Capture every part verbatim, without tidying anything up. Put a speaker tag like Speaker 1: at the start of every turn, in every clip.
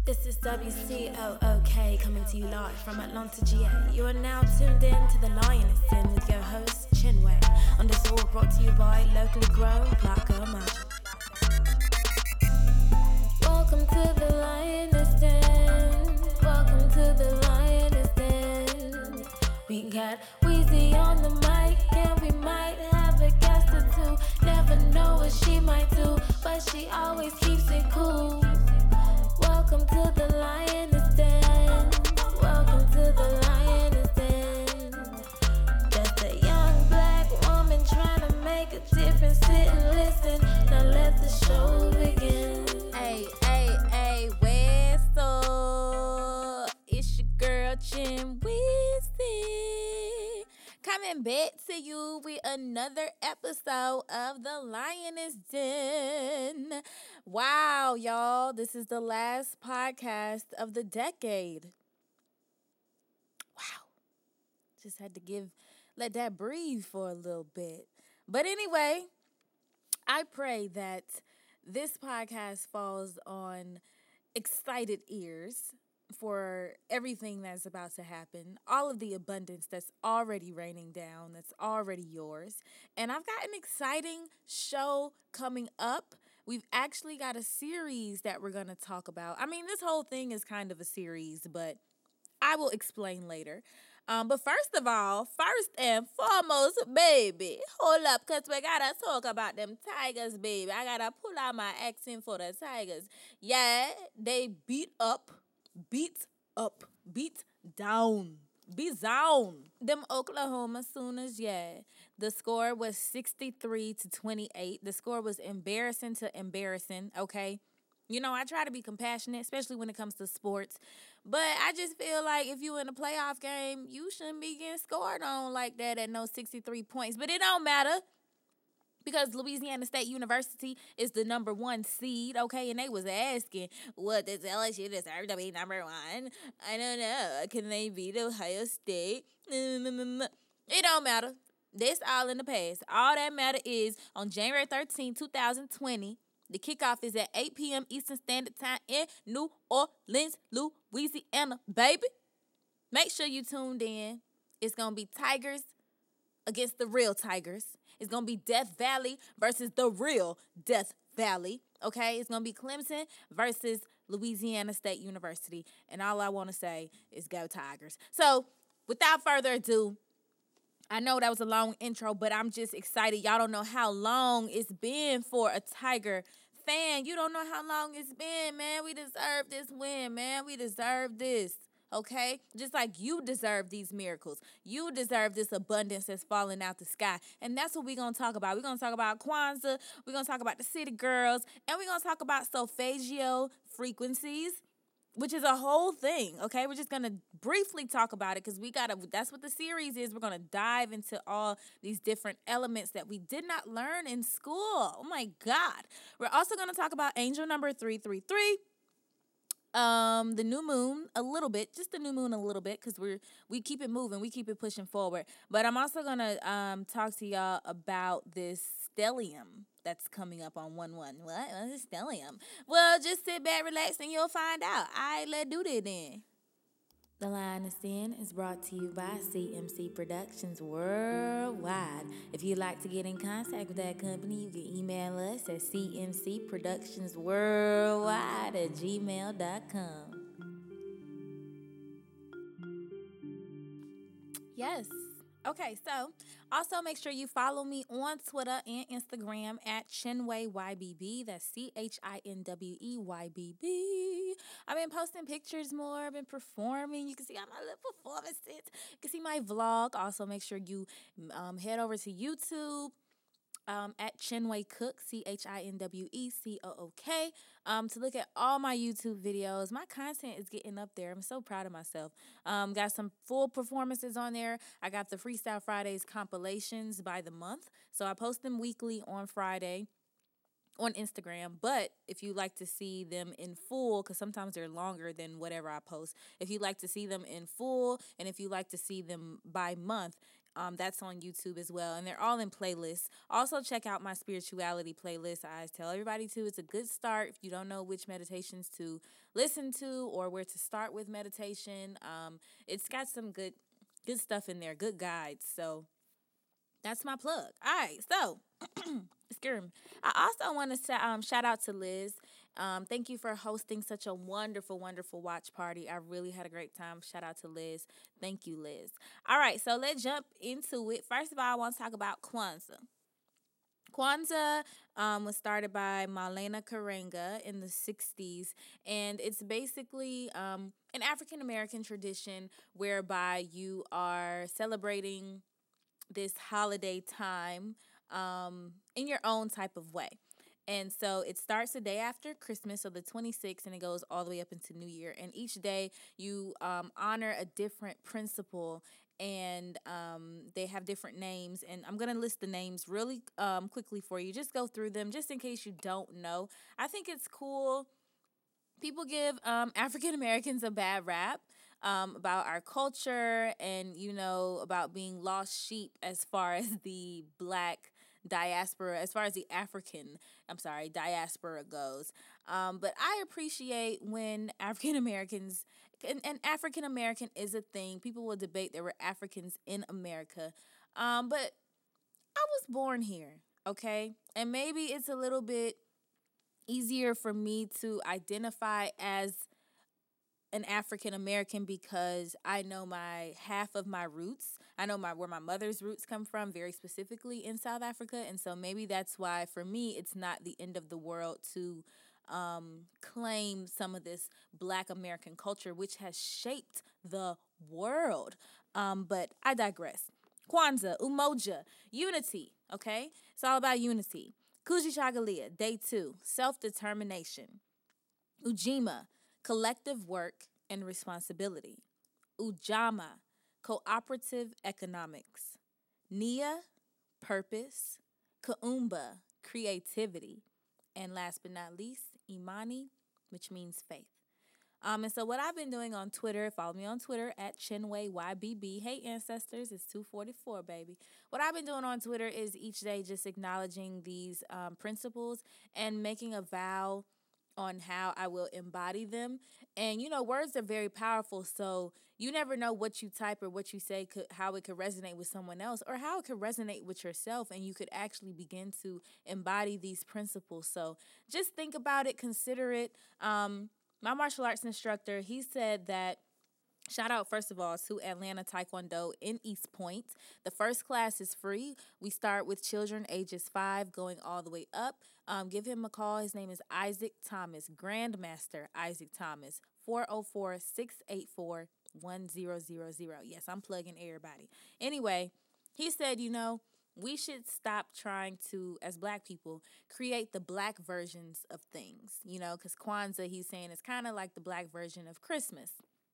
Speaker 1: This is W C O O K coming to you live from Atlanta, G A. You are now tuned in to The Lioness Den with your host, Chinwei. On this all brought to you by locally grown Black Girl Magic. Welcome to The Lioness Den. Welcome to The Lioness Den. We got Weezy on the mic, and we might have a guest or two. Never know what she might do, but she always keeps it cool. Welcome to The Lioness Den. Welcome to The Lioness Den. Just a young black woman trying to make a difference. Sit and listen. Now let the show begin.
Speaker 2: Hey, hey, hey, what's up? It's your girl Chin Weezy, coming back to you with another episode of The Lioness Den. Wow, y'all, this is the last podcast of the decade. Wow. Just had to give, let that breathe for a little bit. But anyway, I pray that this podcast falls on excited ears for everything that's about to happen, all of the abundance that's already raining down, that's already yours. And I've got an exciting show coming up. We've actually got a series that we're going to talk about. I mean, this whole thing is kind of a series, but I will explain later. Um, but first of all, first and foremost, baby, hold up, because we got to talk about them Tigers, baby. I got to pull out my accent for the Tigers. Yeah, they beat up, beat up, beat down, beat down them Oklahoma Sooners, yeah. The score was sixty-three to twenty-eight. The score was embarrassing to embarrassing, okay? You know, I try to be compassionate, especially when it comes to sports. But I just feel like if you in a playoff game, you shouldn't be getting scored on like that at no sixty-three points. But it don't matter because Louisiana State University is the number one seed, okay? And they was asking, what, does L S U deserve to be number one? I don't know. Can they beat Ohio State? It don't matter. This all in the past. All that matter is on January thirteenth, twenty twenty, the kickoff is at eight p.m. Eastern Standard Time in New Orleans, Louisiana, baby. Make sure you tuned in. It's going to be Tigers against the real Tigers. It's going to be Death Valley versus the real Death Valley, okay? It's going to be Clemson versus Louisiana State University. And all I want to say is go Tigers. So, without further ado, I know that was a long intro, but I'm just excited. Y'all don't know how long it's been for a Tiger fan. You don't know how long it's been, man. We deserve this win, man. We deserve this, okay? Just like you deserve these miracles. You deserve this abundance that's falling out the sky. And that's what we're going to talk about. We're going to talk about Kwanzaa. We're going to talk about the City Girls. And we're going to talk about solfeggio frequencies, which is a whole thing, okay? We're just going to briefly talk about it because we got to, that's what the series is. We're going to dive into all these different elements that we did not learn in school. Oh, my God. We're also going to talk about angel number three three three, um, the new moon a little bit, just the new moon a little bit because we're we keep it moving. We keep it pushing forward. But I'm also going to um, talk to y'all about this stellium that's coming up on one one. What? What is stellium? Well, just sit back, relax, and you'll find out. All right, let's do that then.
Speaker 1: The Lioness Den is brought to you by C M C Productions Worldwide. If you'd like to get in contact with that company, you can email us at C M C Productions Worldwide at gmail dot com.
Speaker 2: Yes. Okay, so also make sure you follow me on Twitter and Instagram at Chinwei Y B B. That's C H I N W E Y B B. I've been posting pictures more. I've been performing. You can see all my little performances. You can see my vlog. Also, make sure you um, head over to YouTube. Um, at Chinwei Cook, C H I N W E C O O K, um, to look at all my YouTube videos. My content is getting up there. I'm so proud of myself. Um, got some full performances on there. I got the Freestyle Fridays compilations by the month. So I post them weekly on Friday on Instagram. But if you like to see them in full, because sometimes they're longer than whatever I post, if you like to see them in full and if you like to see them by month, Um, that's on YouTube as well, and they're all in playlists. Also, check out my spirituality playlist. I tell everybody to. It's a good start if you don't know which meditations to listen to or where to start with meditation. Um, it's got some good good stuff in there, good guides. So that's my plug. All right, so excuse me. I also want to um, shout out to Liz. Um, thank you for hosting such a wonderful, wonderful watch party. I really had a great time. Shout out to Liz. Thank you, Liz. All right, so let's jump into it. First of all, I want to talk about Kwanzaa. Kwanzaa um, was started by Malena Karenga in the sixties, and it's basically um, an African American tradition whereby you are celebrating this holiday time um, in your own type of way. And so it starts the day after Christmas, so the twenty-sixth, and it goes all the way up into New Year. And each day you um, honor a different principle, and um, they have different names. And I'm going to list the names really um, quickly for you. Just go through them just in case you don't know. I think it's cool. People give um, African Americans a bad rap um, about our culture and, you know, about being lost sheep as far as the black diaspora, as far as the African, I'm sorry, diaspora goes. Um, but I appreciate when African Americans, and, and African American is a thing. People will debate there were Africans in America. Um, but I was born here, okay? And maybe it's a little bit easier for me to identify as an African American because I know my half of my roots. I know my where my mother's roots come from, very specifically in South Africa, and so maybe that's why for me it's not the end of the world to um, claim some of this Black American culture, which has shaped the world. Um, but I digress. Kwanzaa, Umoja, unity. Okay, it's all about unity. Kujichagulia, day two, self-determination. Ujima, collective work and responsibility. Ujama, cooperative economics. Nia, purpose. Kaumba, creativity. And last but not least, Imani, which means faith. Um, and so what I've been doing on Twitter, follow me on Twitter at Chinway Y B B. Hey, ancestors, it's two forty-four, baby. What I've been doing on Twitter is each day just acknowledging these um, principles and making a vow on how I will embody them. And, you know, words are very powerful, so you never know what you type or what you say, could, how it could resonate with someone else or how it could resonate with yourself, and you could actually begin to embody these principles. So just think about it, consider it. Um, my martial arts instructor, he said that, shout out, first of all, to Atlanta Taekwondo in East Point. The first class is free. We start with children ages five going all the way up. Um, give him a call. His name is Isaac Thomas, Grandmaster Isaac Thomas, four oh four, six eight four, one zero zero zero. Yes, I'm plugging everybody. Anyway, he said, you know, we should stop trying to, as Black people, create the Black versions of things, you know, because Kwanzaa, he's saying, is kind of like the Black version of Christmas.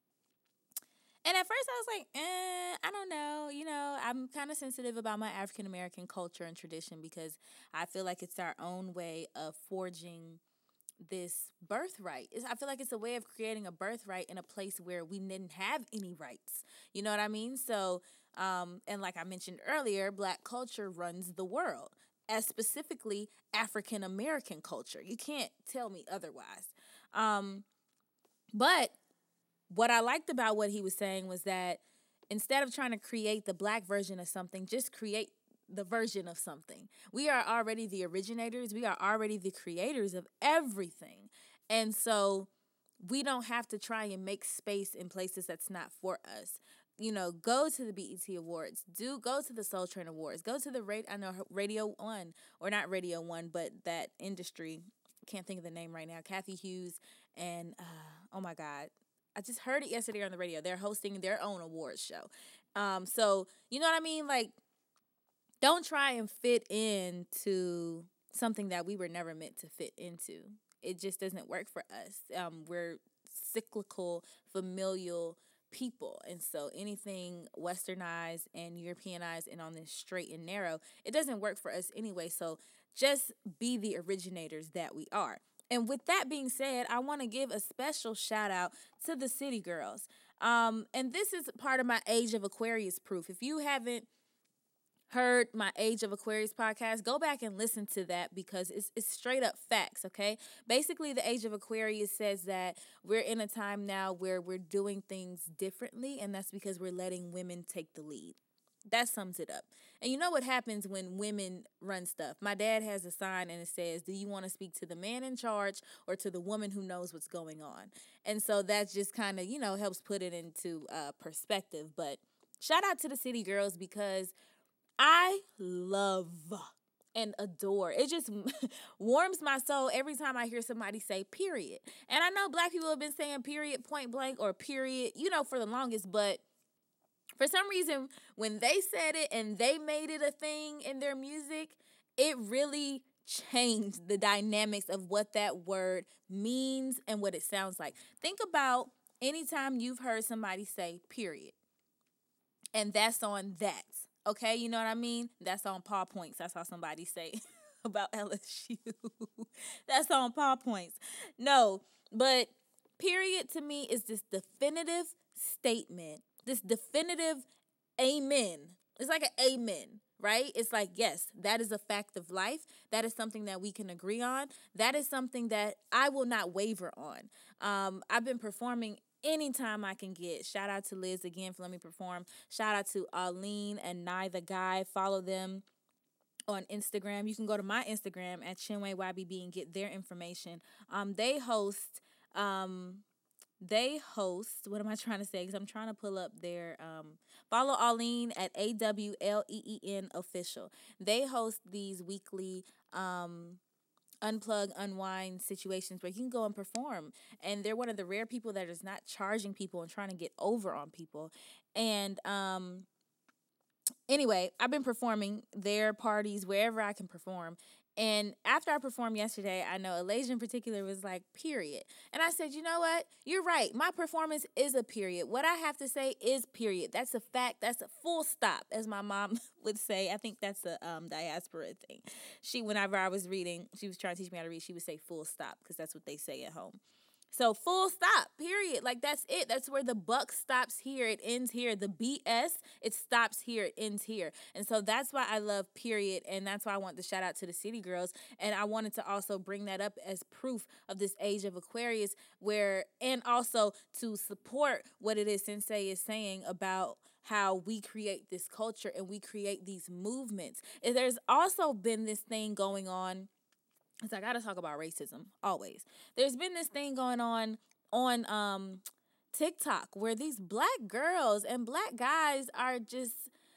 Speaker 2: And at first I was like, eh, I don't know. You know, I'm kind of sensitive about my African American culture and tradition because I feel like it's our own way of forging this birthright. It's, I feel like it's a way of creating a birthright in a place where we didn't have any rights. You know what I mean? So, um, and like I mentioned earlier, Black culture runs the world, as specifically African American culture. You can't tell me otherwise. Um, but what I liked about what he was saying was that instead of trying to create the Black version of something, just create the version of something. We are already the originators. We are already the creators of everything. And so we don't have to try and make space in places that's not for us. You know, go to the B E T Awards. Do go to the Soul Train Awards. Go to the rate. I know Radio One, or not Radio One, but that industry. Can't think of the name right now. Kathy Hughes and uh, oh my God. I just heard it yesterday on the radio. They're hosting their own awards show. Um, so, you know what I mean? Like, don't try and fit into something that we were never meant to fit into. It just doesn't work for us. Um, we're cyclical, familial people. And so anything westernized and Europeanized and on this straight and narrow, it doesn't work for us anyway. So just be the originators that we are. And with that being said, I want to give a special shout out to the City Girls. Um, and this is part of my Age of Aquarius proof. If you haven't heard my Age of Aquarius podcast, go back and listen to that because it's it's straight up facts, okay? Basically, the Age of Aquarius says that we're in a time now where we're doing things differently, and that's because we're letting women take the lead. That sums it up. And you know what happens when women run stuff? My dad has a sign and it says, do you want to speak to the man in charge or to the woman who knows what's going on? And so that just kind of, you know, helps put it into uh, perspective. But shout out to the city girls because I love and adore. It just warms my soul every time I hear somebody say period. And I know black people have been saying period point blank or period, you know, for the longest, but for some reason, when they said it and they made it a thing in their music, it really changed the dynamics of what that word means and what it sounds like. Think about anytime you've heard somebody say period, and that's on that, okay? You know what I mean? That's on paw points. That's how somebody say about L S U. That's on paw points. No, but period to me is this definitive statement. This definitive amen. It's like an amen, right? It's like, yes, that is a fact of life. That is something that we can agree on. That is something that I will not waver on. Um, I've been performing anytime I can get. Shout out to Liz again for letting me perform. Shout out to Arlene and Nye the Guy. Follow them on Instagram. You can go to my Instagram at Chinwe Y B B and get their information. Um, they host... Um, They host, what am I trying to say? Because I'm trying to pull up their, um, follow Arlene at A W L E E N official. They host these weekly um, unplug, unwind situations where you can go and perform. And they're one of the rare people that is not charging people and trying to get over on people. And um, anyway, I've been performing their parties wherever I can perform. And after I performed yesterday, I know Alasia in particular was like, period. And I said, you know what? You're right. My performance is a period. What I have to say is period. That's a fact. That's a full stop, as my mom would say. I think that's a um, diaspora thing. She, whenever I was reading, she was trying to teach me how to read, she would say full stop because that's what they say at home. So full stop, period. Like, that's it. That's where the buck stops here. It ends here. The B S, it stops here. It ends here. And so that's why I love period. And that's why I want to shout out to the city girls. And I wanted to also bring that up as proof of this age of Aquarius where, and also to support what it is Sensei is saying about how we create this culture and we create these movements. And there's also been this thing going on. Because I got to talk about racism, always. There's been this thing going on on um, TikTok where these black girls and black guys are just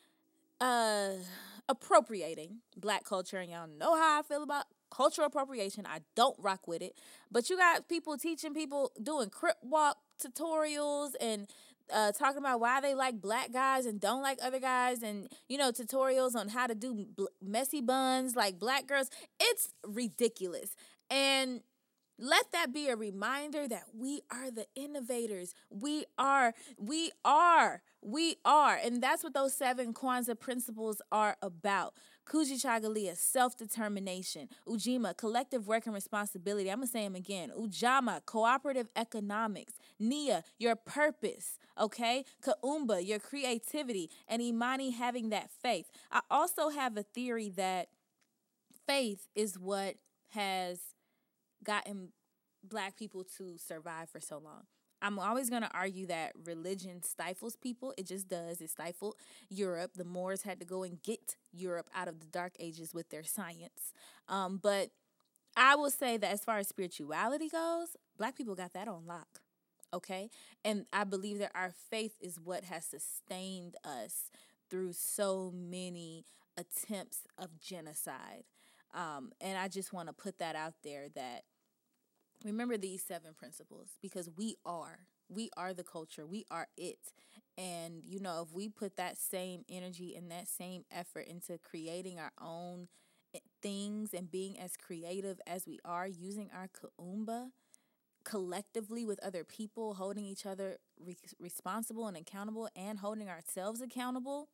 Speaker 2: uh, appropriating black culture. And y'all know how I feel about cultural appropriation. I don't rock with it. But you got people teaching people, doing crip walk tutorials and Uh, talking about why they like black guys and don't like other guys and, you know, tutorials on how to do bl- messy buns like black girls. It's ridiculous. And let that be a reminder that we are the innovators. We are, we are, we are. And that's what those seven Kwanzaa principles are about. Kujichagulia, self-determination. Ujima, collective work and responsibility. I'm going to say them again. Ujama, cooperative economics. Nia, your purpose, okay? Kaumba, your creativity. And Imani, having that faith. I also have a theory that faith is what has gotten black people to survive for so long. I'm always going to argue that religion stifles people. It just does. It stifled Europe. The Moors had to go and get Europe out of the dark ages with their science. Um, but I will say that as far as spirituality goes, black people got that on lock, okay? And I believe that our faith is what has sustained us through so many attempts of genocide. Um, and I just want to put that out there that remember these seven principles because we are. We are the culture. We are it. And, you know, if we put that same energy and that same effort into creating our own things and being as creative as we are, using our kaumba collectively with other people, holding each other re- responsible and accountable and holding ourselves accountable,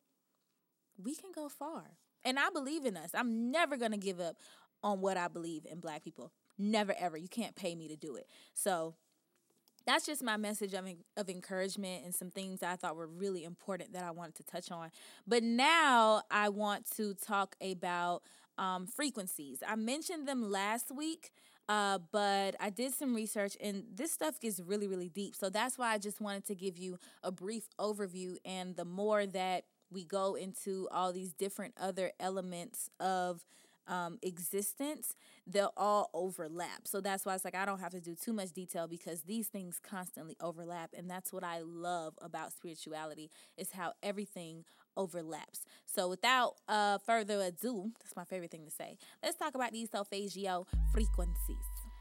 Speaker 2: we can go far. And I believe in us. I'm never going to give up on what I believe in black people. Never, ever. You can't pay me to do it. So that's just my message of, of encouragement and some things that I thought were really important that I wanted to touch on. But now I want to talk about um, frequencies. I mentioned them last week, uh, but I did some research and this stuff gets really, really deep. So that's why I just wanted to give you a brief overview. And the more that we go into all these different other elements of um, existence, they'll all overlap. So that's why it's like I don't have to do too much detail because these things constantly overlap. And that's what I love about spirituality is how everything overlaps. So without uh, further ado, that's my favorite thing to say. Let's talk about these solfeggio frequencies.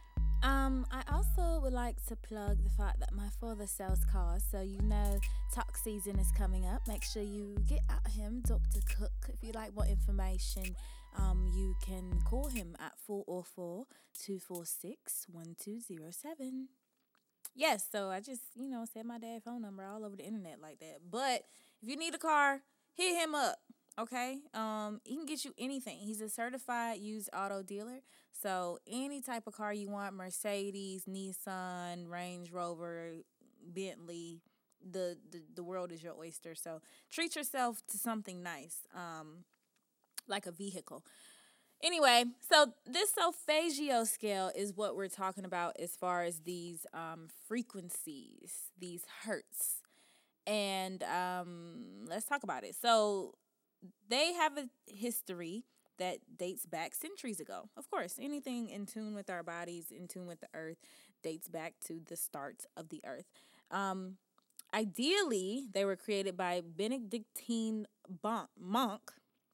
Speaker 2: Um, I also would like to plug the fact that my father sells cars, so you know tax season is coming up. Make sure you get at him, doctor Cook. If you'd like more information, um, you can call him at four oh four, two four six, one two zero seven. Yes, so I just, you know, said my dad's phone number all over the internet like that. But if you need a car, hit him up. Okay? Um, he can get you anything. He's a certified used auto dealer. So any type of car you want, Mercedes, Nissan, Range Rover, Bentley, the, the, the world is your oyster. So treat yourself to something nice, um, like a vehicle. Anyway, so this solfeggio scale is what we're talking about as far as these um, frequencies, these hertz. And um, let's talk about it. So they have a history that dates back centuries ago. Of course, anything in tune with our bodies, in tune with the earth, dates back to the start of the earth. Um, ideally, they were created by Benedictine bon- monk.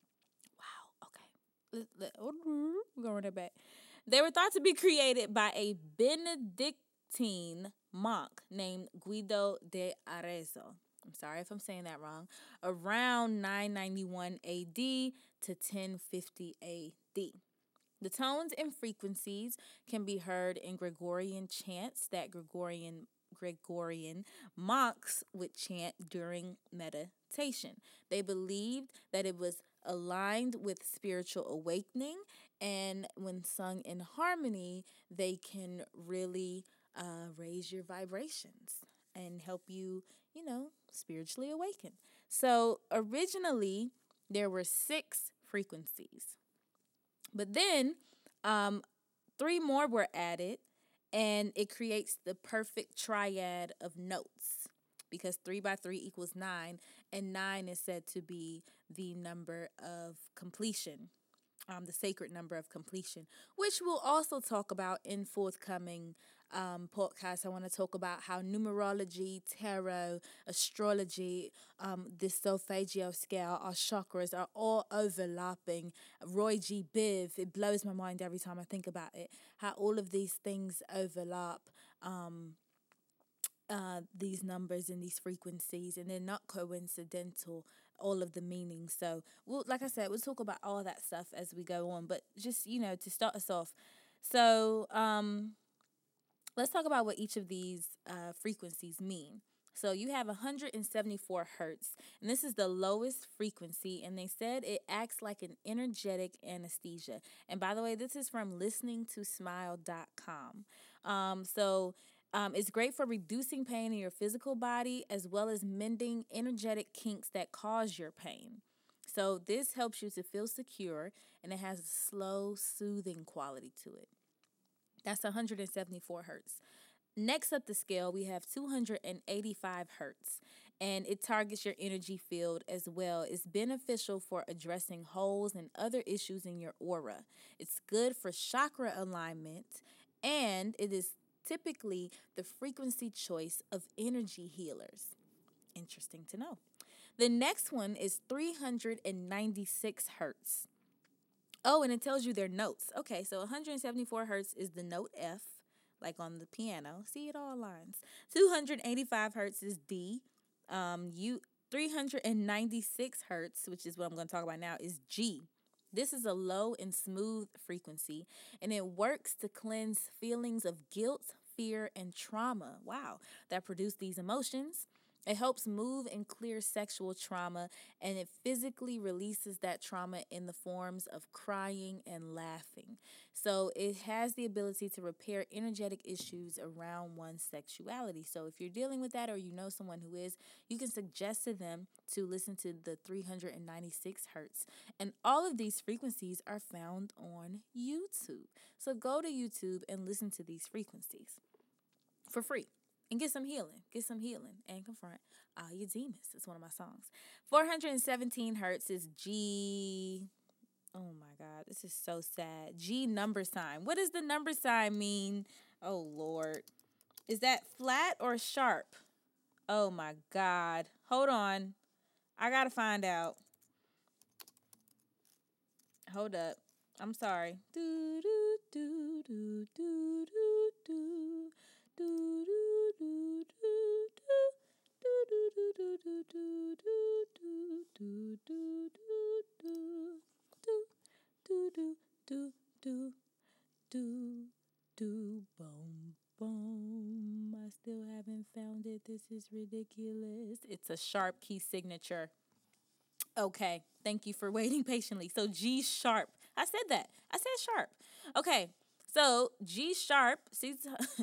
Speaker 2: Wow, okay. We're going back. They were thought to be created by a Benedictine monk named Guido de Arezzo. I'm sorry if I'm saying that wrong, around nine ninety-one A D to ten fifty A D. The tones and frequencies can be heard in Gregorian chants that Gregorian Gregorian monks would chant during meditation. They believed that it was aligned with spiritual awakening, and when sung in harmony, they can really uh, raise your vibrations and help you, you know, spiritually awaken. So originally, there were six frequencies. But then um, three more were added, and it creates the perfect triad of notes because three by three equals nine, and nine is said to be the number of completion, um, the sacred number of completion, which we'll also talk about in forthcoming um, podcasts. I want to talk about how numerology, tarot, astrology, um, the solfeggio scale, our chakras are all overlapping. Roy G. Biv, it blows my mind every time I think about it, how all of these things overlap. Um, uh, these numbers and these frequencies, and they're not coincidental, all of the meanings. So, we'll, like I said, we'll talk about all that stuff as we go on. But just, you know, to start us off, so um, let's talk about what each of these uh, frequencies mean. So you have one hundred seventy-four hertz, and this is the lowest frequency, and they said it acts like an energetic anesthesia. And by the way, this is from listening to smile dot com. Um, so um, it's great for reducing pain in your physical body as well as mending energetic kinks that cause your pain. So this helps you to feel secure, and it has a slow, soothing quality to it. That's one hundred seventy-four hertz. Next up the scale, we have two hundred eighty-five hertz, and it targets your energy field as well. It's beneficial for addressing holes and other issues in your aura. It's good for chakra alignment, and it is typically the frequency choice of energy healers. Interesting to know. The next one is three hundred ninety-six hertz. Oh, and it tells you their notes. Okay, so one hundred seventy-four hertz is the note F, like on the piano. See, it all lines. two hundred eighty-five hertz is D. Um, you three hundred ninety-six hertz, which is what I'm going to talk about now, is G. This is a low and smooth frequency, and it works to cleanse feelings of guilt, fear, and trauma. Wow, that produce these emotions. It helps move and clear sexual trauma, and it physically releases that trauma in the forms of crying and laughing. So it has the ability to repair energetic issues around one's sexuality. So if you're dealing with that or you know someone who is, you can suggest to them to listen to the three hundred ninety-six hertz. And all of these frequencies are found on YouTube. So go to YouTube and listen to these frequencies for free. And get some healing. Get some healing and confront all your demons. It's one of my songs. four hundred seventeen hertz is G. Oh my God, this is so sad. G number sign. What does the number sign mean? Oh Lord. Is that flat or sharp? Oh my God. Hold on. I gotta find out. Hold up. I'm sorry. Do do do do do do do. Do do do do do do do do do do do do do do do do do do do boom boom. I still haven't found it. This is ridiculous. It's a sharp key signature. Okay, thank you for waiting patiently. So G sharp. I said that. I said sharp. Okay, so G sharp. See.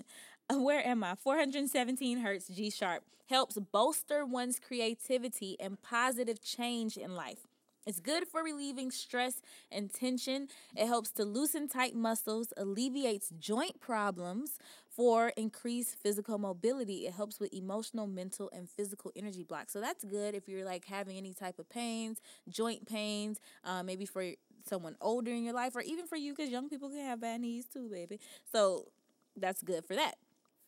Speaker 2: Where am I? four hundred seventeen hertz G sharp helps bolster one's creativity and positive change in life. It's good for relieving stress and tension. It helps to loosen tight muscles, alleviates joint problems, for increased physical mobility. It helps with emotional, mental, and physical energy blocks. So that's good if you're like having any type of pains, joint pains, uh, maybe for someone older in your life, or even for you, because young people can have bad knees too, baby. So that's good for that.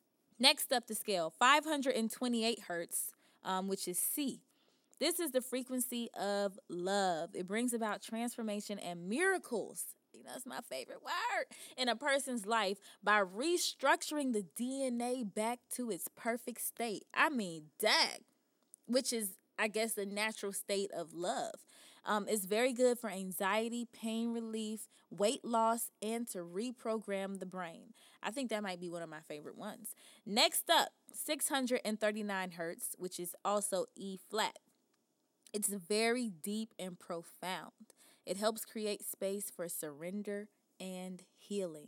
Speaker 2: Next up the scale, five hundred twenty-eight hertz, um, which is C. This is the frequency of love. It brings about transformation and miracles. That's my favorite word. In a person's life by restructuring the D N A back to its perfect state. I mean, dag, which is, I guess, the natural state of love. Um, it's very good for anxiety, pain relief, weight loss, and to reprogram the brain. I think that might be one of my favorite ones. Next up, six hundred thirty-nine hertz, which is also E flat. It's very deep and profound. It helps create space for surrender and healing.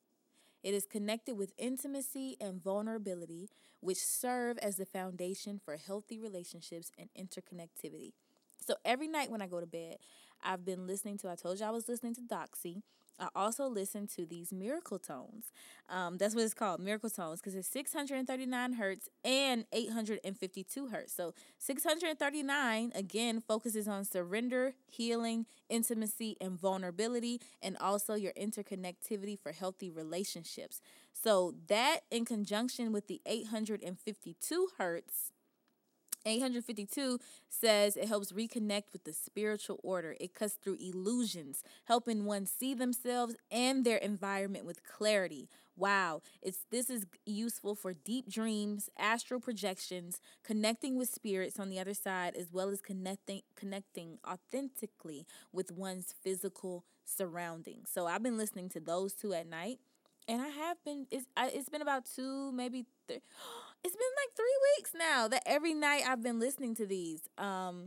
Speaker 2: It is connected with intimacy and vulnerability, which serve as the foundation for healthy relationships and interconnectivity. So every night when I go to bed, I've been listening to, I told you I was listening to Doxy. I also listen to these miracle tones. Um, that's what it's called, miracle tones, because it's six hundred thirty-nine hertz and eight hundred fifty-two hertz. So six hundred thirty-nine, again, focuses on surrender, healing, intimacy, and vulnerability, and also your interconnectivity for healthy relationships. So that in conjunction with the eight hundred fifty-two hertz, eight hundred fifty-two says it helps reconnect with the spiritual order. It cuts through illusions, helping one see themselves and their environment with clarity. Wow, it's this is useful for deep dreams, astral projections, connecting with spirits on the other side, as well as connecting connecting authentically with one's physical surroundings. So I've been listening to those two at night. And I have been, it's, I, it's been about two, maybe three, it's been like three weeks now that every night I've been listening to these. Um,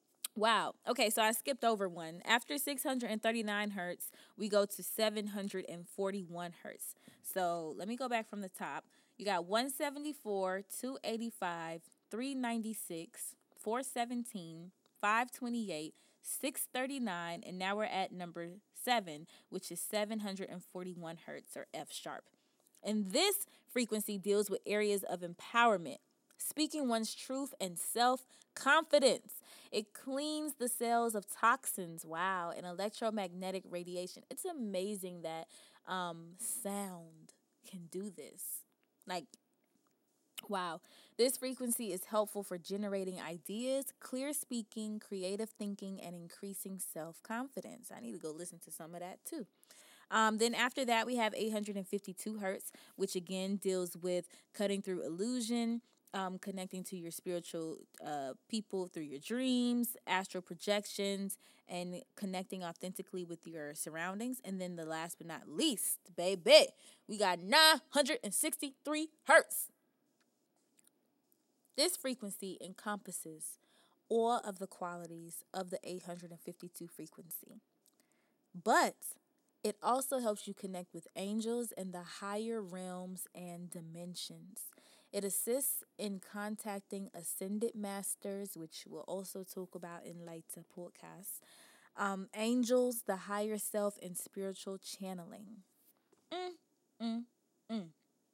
Speaker 2: wow. Okay, so I skipped over one. After six hundred thirty-nine hertz, we go to seven hundred forty-one hertz. So let me go back from the top. You got one seventy-four, two eighty-five, three ninety-six, four seventeen, five twenty-eight, six thirty-nine, and now we're at number seven, which is seven hundred forty-one hertz, or F sharp. And this frequency deals with areas of empowerment, speaking one's truth and self-confidence. It cleans the cells of toxins, wow, and electromagnetic radiation. It's amazing that um, sound can do this. Like, wow. This frequency is helpful for generating ideas, clear speaking, creative thinking, and increasing self-confidence. I need to go listen to some of that too. Um, then after that, we have eight hundred fifty-two hertz, which again deals with cutting through illusion, um, connecting to your spiritual uh, people through your dreams, astral projections, and connecting authentically with your surroundings. And then the last but not least, baby, we got nine hundred sixty-three hertz. This frequency encompasses all of the qualities of the eight hundred fifty-two frequency, but it also helps you connect with angels in the higher realms and dimensions. It assists in contacting ascended masters, which we'll also talk about in later podcasts, um, angels, the higher self, and spiritual channeling. Mm, mm, mm.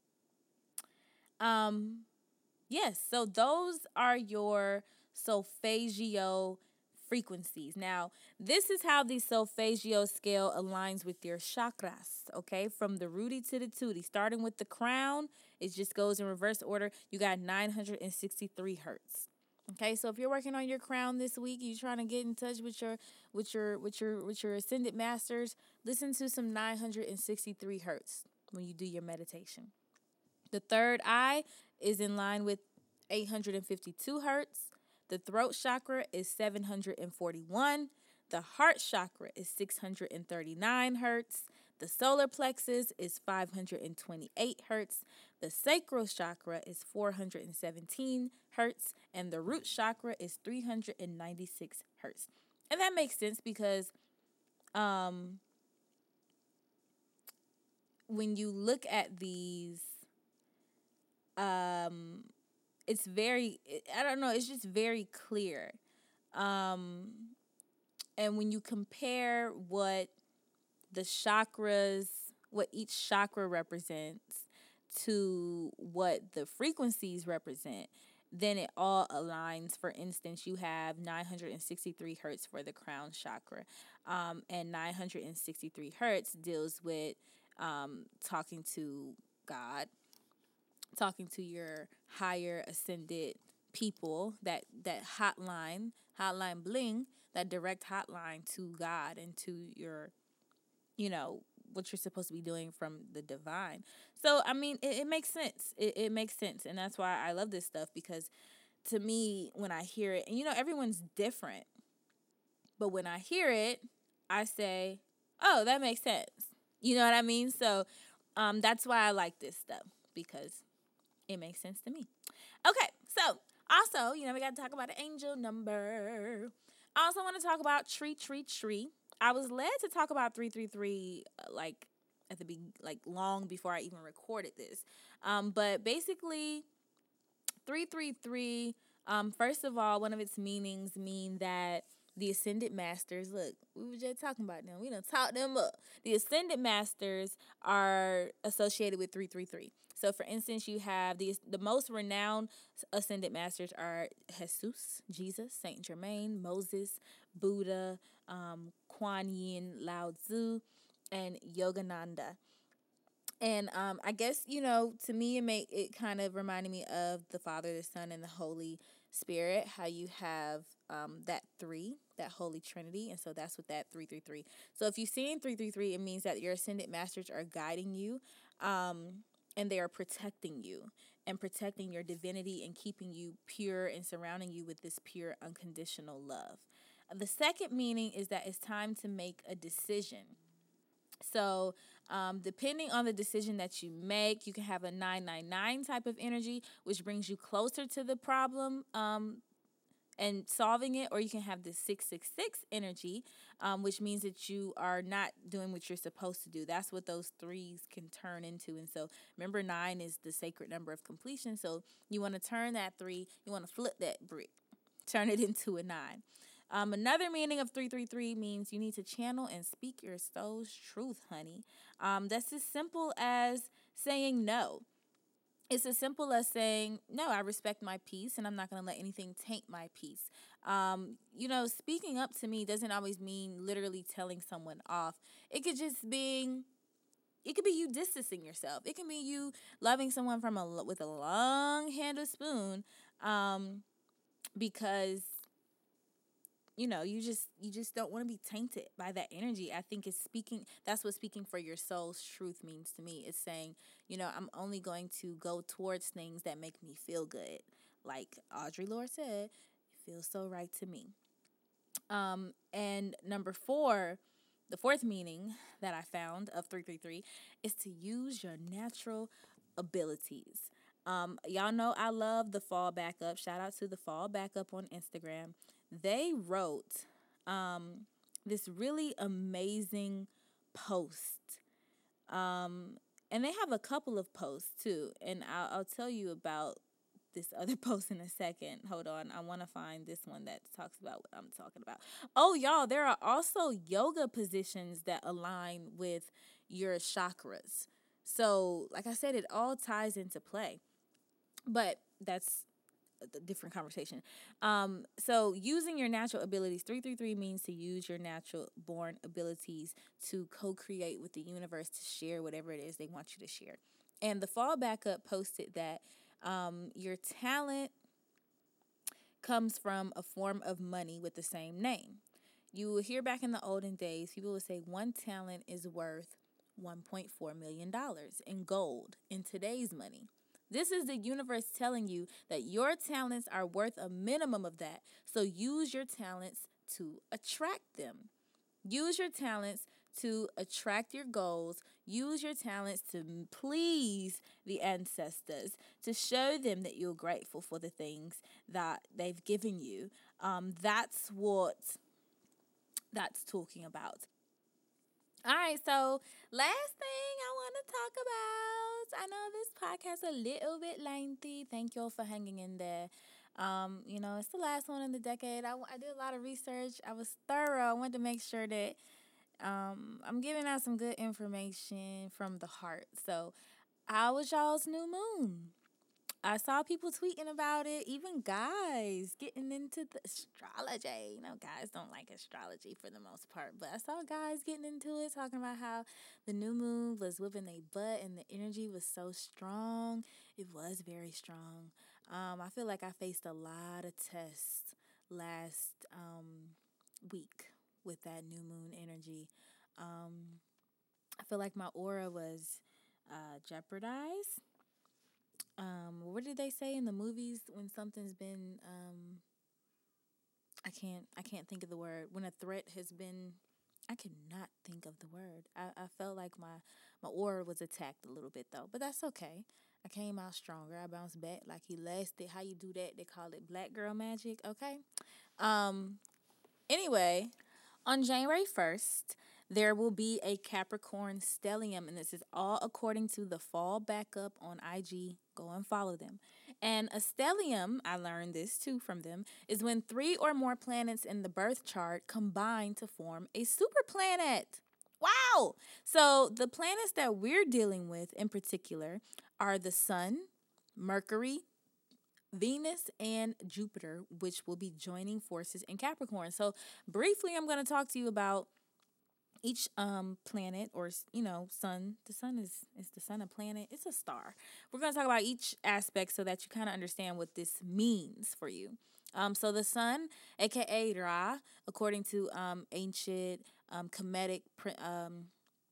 Speaker 2: Um, yes, so those are your solfeggio frequencies. Now, this is how the solfeggio scale aligns with your chakras, okay? From the rooty to the tooty, starting with the crown, it just goes in reverse order. You got nine hundred sixty-three hertz. Okay, so if you're working on your crown this week, you're trying to get in touch with your with your with your with your ascended masters, listen to some nine hundred sixty-three hertz when you do your meditation. The third eye is in line with eight hundred fifty-two hertz. The throat chakra is seven hundred forty-one. The heart chakra is six hundred thirty-nine hertz. The solar plexus is five hundred twenty-eight hertz. The sacral chakra is four hundred seventeen hertz. And the root chakra is three hundred ninety-six hertz. And that makes sense because um, when you look at these, um, it's very, I don't know, it's just very clear. Um, and when you compare what the chakras, what each chakra represents to what the frequencies represent, then it all aligns. For instance, you have nine hundred sixty-three hertz for the crown chakra, um, and nine hundred sixty-three hertz deals with um, talking to God, talking to your higher ascended people, that that hotline, hotline bling, that direct hotline to God and to your, you know, what you're supposed to be doing from the divine. So, I mean, it, it makes sense. It, it makes sense. And that's why I love this stuff, because to me, when I hear it, and you know, everyone's different, but when I hear it, I say, oh, that makes sense. You know what I mean? So um, that's why I like this stuff, because it makes sense to me. Okay, so also, you know, we got to talk about the angel number. I also want to talk about tree, tree, tree. I was led to talk about three three three, uh, like, at the be like long before I even recorded this. Um, but basically, three three three, um, first of all, one of its meanings mean that the ascended masters, look, we were just talking about them. We done taught them up. The ascended masters are associated with three three three. So, for instance, you have the the most renowned ascended masters are Jesus, Jesus, Saint Germain, Moses, Buddha, um, Kuan Yin, Lao Tzu, and Yogananda. And um, I guess, you know, to me, it make it kind of reminded me of the Father, the Son, and the Holy Spirit, how you have um, that three, that Holy Trinity. And so that's what that three three three. So if you see in three three three, it means that your ascended masters are guiding you, um, and they are protecting you and protecting your divinity and keeping you pure and surrounding you with this pure, unconditional love. The second meaning is that it's time to make a decision. So, um, depending on the decision that you make, you can have a nine nine nine type of energy, which brings you closer to the problem um, and solving it, or you can have the six six six energy, um, which means that you are not doing what you're supposed to do. That's what those threes can turn into. And so, remember, nine is the sacred number of completion. So, you want to turn that three, you want to flip that brick, turn it into a nine. Um, another meaning of three three three means you need to channel and speak your soul's truth, honey. Um, that's as simple as saying no. It's as simple as saying, no, I respect my peace and I'm not going to let anything taint my peace. Um, you know, speaking up to me doesn't always mean literally telling someone off. It could just be, it could be you distancing yourself. It can be you loving someone from a, with a long handled spoon, um, because you know, you just you just don't want to be tainted by that energy. I think it's speaking, that's what speaking for your soul's truth means to me. It's saying, you know, I'm only going to go towards things that make me feel good. Like Audre Lorde said, it feels so right to me. Um, and number four, the fourth meaning that I found of three three three is to use your natural abilities. Um, y'all know I love the Fall Backup. Shout out to the Fall Backup on Instagram. They wrote um, this really amazing post. Um, and they have a couple of posts too. And I'll, I'll tell you about this other post in a second. Hold on. I want to find this one that talks about what I'm talking about. Oh, y'all, there are also yoga positions that align with your chakras. So, like I said, it all ties into play. But that's a different conversation. Um, so using your natural abilities, three three three means to use your natural born abilities to co-create with the universe, to share whatever it is they want you to share. And the Fall Backup posted that um, your talent comes from a form of money with the same name. You will hear back in the olden days, people would say one talent is worth one point four million dollars in gold in today's money. This is the universe telling you that your talents are worth a minimum of that. So use your talents to attract them. Use your talents to attract your goals. Use your talents to please the ancestors, to show them that you're grateful for the things that they've given you. Um, that's what that's talking about. All right, so last thing I want to talk about. I know this podcast a little bit lengthy. Thank y'all for hanging in there. Um, you know, it's the last one in the decade. I, I did a lot of research. I was thorough. I wanted to make sure that um, I'm giving out some good information from the heart. So, how was y'all's new moon? I saw people tweeting about it, even guys getting into the astrology. You know, guys don't like astrology for the most part, but I saw guys getting into it, talking about how the new moon was whipping their butt and the energy was so strong. It was very strong. Um, I feel like I faced a lot of tests last um, week with that new moon energy. Um, I feel like my aura was uh, jeopardized. Um, what did they say in the movies when something's been um I can't I can't think of the word. When a threat has been I cannot think of the word. I, I felt like my, my aura was attacked a little bit though. But that's okay. I came out stronger. I bounced back like elastic. How you do that? They call it black girl magic, okay? Um anyway, on January first, there will be a Capricorn stellium, and this is all according to the Fall Backup on I G. Go and follow them. And a stellium, I learned this too from them, is when three or more planets in the birth chart combine to form a super planet. Wow! So the planets that we're dealing with in particular are the Sun, Mercury, Venus, and Jupiter, which will be joining forces in Capricorn. So briefly, I'm going to talk to you about each um planet, or you know sun. The sun is is the sun a planet? It's a star. We're going to talk about each aspect so that you kind of understand what this means for you. Um so the sun, aka Ra, according to um ancient um Kemetic um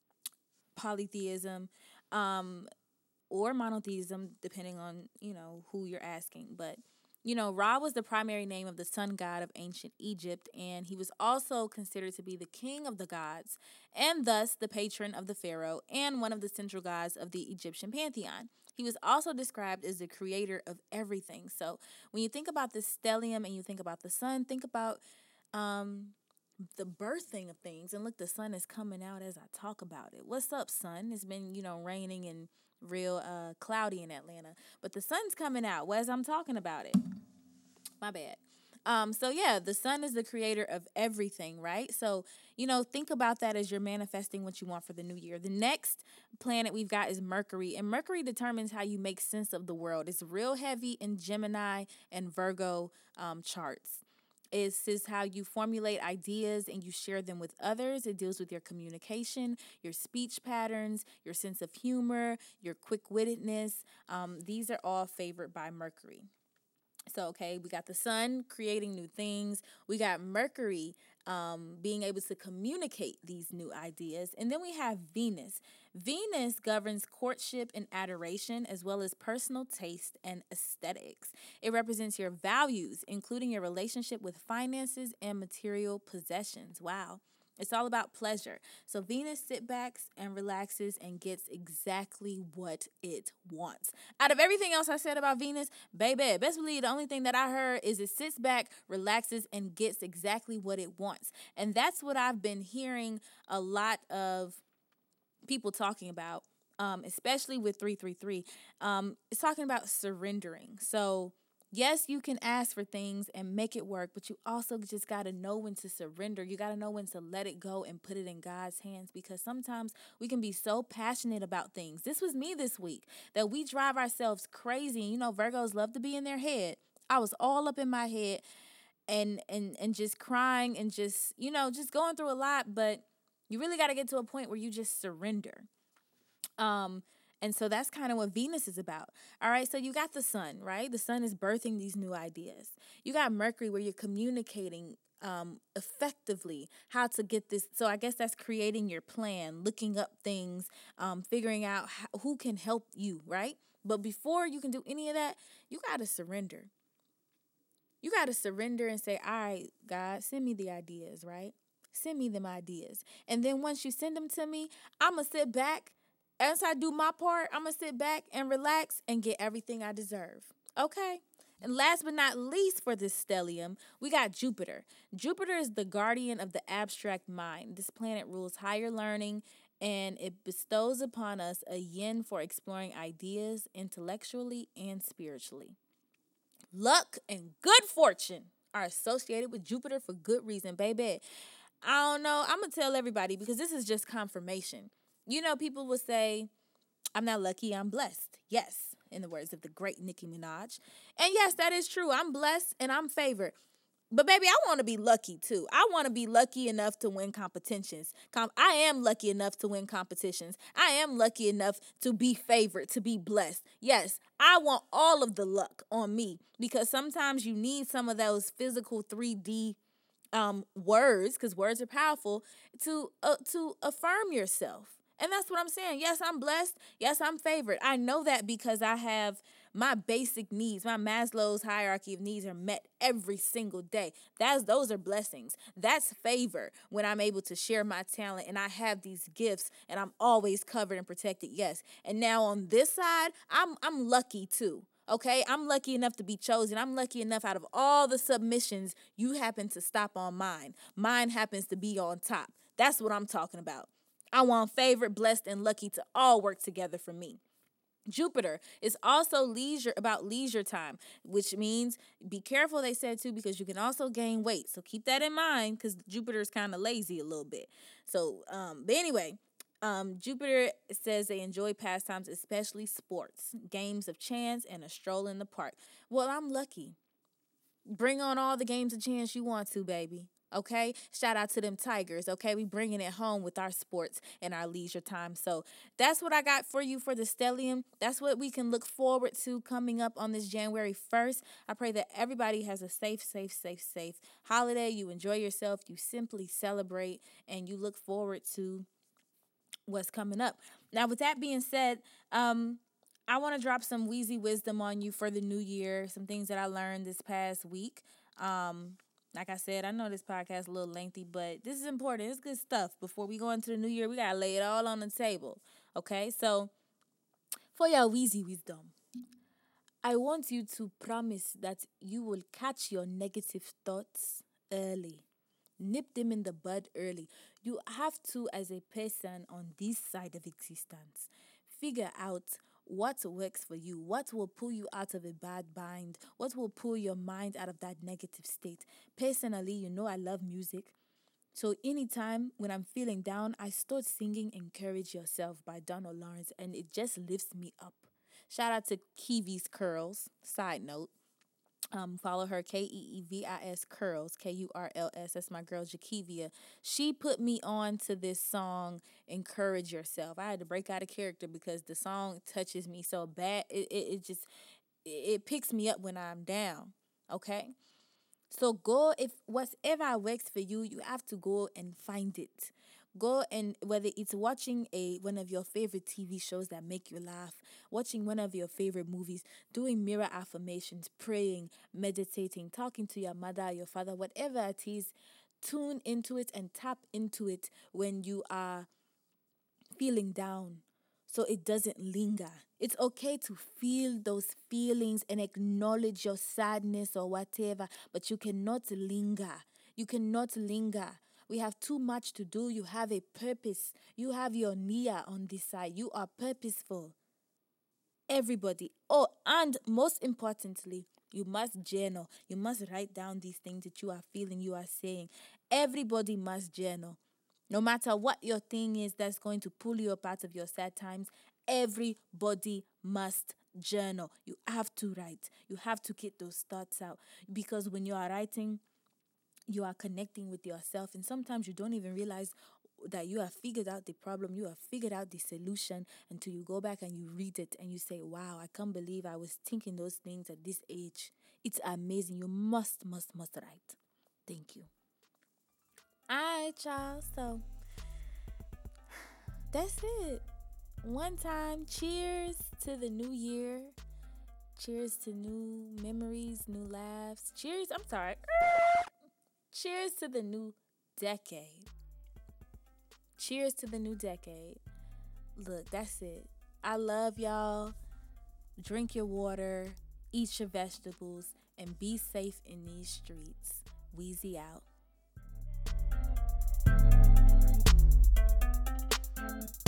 Speaker 2: polytheism, um or monotheism, depending on, you know, who you're asking. But, you know, Ra was the primary name of the sun god of ancient Egypt, and he was also considered to be the king of the gods, and thus the patron of the pharaoh, and one of the central gods of the Egyptian pantheon. He was also described as the creator of everything. So when you think about the stellium and you think about the sun, think about um, the birthing of things. And look, the sun is coming out as I talk about it. What's up, sun? It's been, you know, raining and real uh, cloudy in Atlanta, but the sun's coming out as I'm talking about it. My bad. Um, so yeah, the sun is the creator of everything, right? So, you know, think about that as you're manifesting what you want for the new year. The next planet we've got is Mercury, and Mercury determines how you make sense of the world. It's real heavy in Gemini and Virgo um, charts. This is how you formulate ideas and you share them with others. It deals with your communication, your speech patterns, your sense of humor, your quick-wittedness. Um, these are all favored by Mercury. So, okay, we got the sun creating new things. We got Mercury um, being able to communicate these new ideas. And then we have Venus. Venus governs courtship and adoration, as well as personal taste and aesthetics. It represents your values, including your relationship with finances and material possessions. Wow. It's all about pleasure. So Venus sit backs and relaxes and gets exactly what it wants. Out of everything else I said about Venus, baby, best believe the only thing that I heard is it sits back, relaxes, and gets exactly what it wants. And that's what I've been hearing a lot of people talking about, um, especially with three three three. Um, it's talking about surrendering. So yes, you can ask for things and make it work, but you also just got to know when to surrender. You got to know when to let it go and put it in God's hands, because sometimes we can be so passionate about things. This was me this week, that we drive ourselves crazy. And you know, Virgos love to be in their head. I was all up in my head and and and just crying and just, you know, just going through a lot, but you really got to get to a point where you just surrender. Um, and so that's kind of what Venus is about. All right. So you got the sun, right? The sun is birthing these new ideas. You got Mercury, where you're communicating um, effectively how to get this. So I guess that's creating your plan, looking up things, um, figuring out how, who can help you, right? But before you can do any of that, you got to surrender. You got to surrender and say, all right, God, send me the ideas, right? Send me them ideas. And then once you send them to me, I'm going to sit back. As I do my part, I'm going to sit back and relax and get everything I deserve. Okay? And last but not least for this stellium, we got Jupiter. Jupiter is the guardian of the abstract mind. This planet rules higher learning, and it bestows upon us a yin for exploring ideas intellectually and spiritually. Luck and good fortune are associated with Jupiter for good reason, baby. I don't know. I'm going to tell everybody, because this is just confirmation. You know, people will say, I'm not lucky, I'm blessed. Yes, in the words of the great Nicki Minaj. And yes, that is true. I'm blessed and I'm favored. But baby, I want to be lucky too. I want to be lucky enough to win competitions. Com- I am lucky enough to win competitions. I am lucky enough to be favored, to be blessed. Yes, I want all of the luck on me, because sometimes you need some of those physical three D um, words, because words are powerful, to uh, to affirm yourself. And that's what I'm saying. Yes, I'm blessed. Yes, I'm favored. I know that because I have my basic needs, my Maslow's hierarchy of needs are met every single day. That's those are blessings. That's favor, when I'm able to share my talent and I have these gifts and I'm always covered and protected. Yes. And now on this side, I'm I'm lucky too. Okay, I'm lucky enough to be chosen. I'm lucky enough, out of all the submissions, you happen to stop on mine. Mine happens to be on top. That's what I'm talking about. I want favored, blessed, and lucky to all work together for me. Jupiter is also leisure about leisure time, which means be careful, they said too, because you can also gain weight. So keep that in mind, because Jupiter is kind of lazy a little bit. So, um, but anyway, um, Jupiter says they enjoy pastimes, especially sports, games of chance, and a stroll in the park. Well, I'm lucky. Bring on all the games of chance you want to, baby. Okay? Shout out to them Tigers. Okay? We bringing it home with our sports and our leisure time. So that's what I got for you for the stellium. That's what we can look forward to coming up on this January first. I pray that everybody has a safe, safe, safe, safe holiday. You enjoy yourself. You simply celebrate, and you look forward to what's coming up. Now, with that being said, um, I want to drop some Wheezy wisdom on you for the new year, some things that I learned this past week. Um, like I said, I know this podcast is a little lengthy, but this is important. It's good stuff. Before we go into the new year, we got to lay it all on the table. Okay? So, for your Wheezy wisdom, I want you to promise that you will catch your negative thoughts early. Nip them in the bud early. You have to, as a person on this side of existence, figure out what works for you, what will pull you out of a bad bind, what will pull your mind out of that negative state. Personally, you know I love music. So anytime when I'm feeling down, I start singing Encourage Yourself by Donald Lawrence, and it just lifts me up. Shout out to Kiwi's Curls. Side note. Um, follow her, K E E V I S Curls, K U R L S. That's my girl, Jakivia. She put me on to this song, Encourage Yourself. I had to break out of character because the song touches me so bad. It, it, it just, it, it picks me up when I'm down, okay? So go, if whatever works for you, you have to go and find it. Go, and whether it's watching a one of your favorite T V shows that make you laugh, watching one of your favorite movies, doing mirror affirmations, praying, meditating, talking to your mother, your father, whatever it is, tune into it and tap into it when you are feeling down so it doesn't linger. It's okay to feel those feelings and acknowledge your sadness or whatever, but you cannot linger. You cannot linger. We have too much to do. You have a purpose. You have your Nia on this side. You are purposeful. Everybody. Oh, and most importantly, you must journal. You must write down these things that you are feeling, you are saying. Everybody must journal. No matter what your thing is that's going to pull you up out of your sad times, everybody must journal. You have to write. You have to get those thoughts out. Because when you are writing, you are connecting with yourself. And sometimes you don't even realize that you have figured out the problem. You have figured out the solution until you go back and you read it and you say, wow, I can't believe I was thinking those things at this age. It's amazing. You must, must, must write. Thank you. All right, y'all. So that's it. One time, cheers to the new year. Cheers to new memories, new laughs. Cheers. I'm sorry. Cheers to the new decade. Cheers to the new decade. Look, that's it. I love y'all. Drink your water, eat your vegetables, and be safe in these streets. Weezy out.